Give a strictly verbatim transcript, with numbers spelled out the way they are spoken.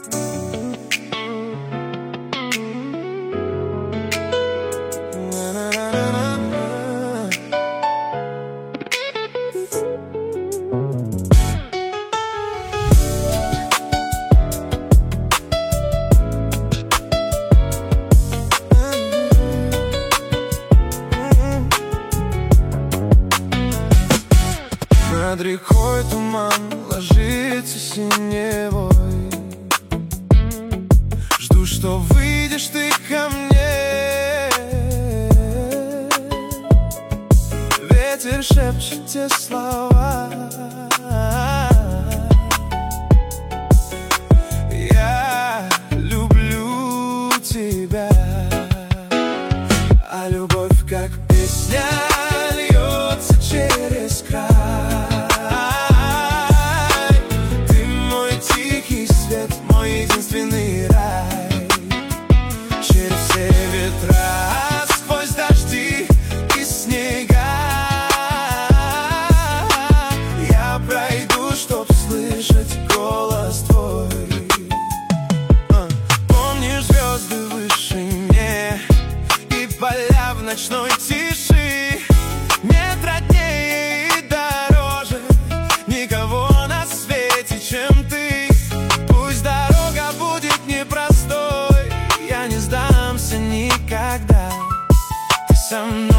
Над рекой туман ложится синевой. Жду, что выйдешь ты ко мне. Ветер шепчет те слова. Я люблю тебя, а любовь как песня льется через край. Единственный рай. Через все ветра, сквозь дожди и снега я пройду, чтоб слышать голос твой. Помнишь звезды в вышине и поля в ночной тиши? Нет роднее и дороже никого на свете, чем ты. Я не сдамся никогда. Ты со мной.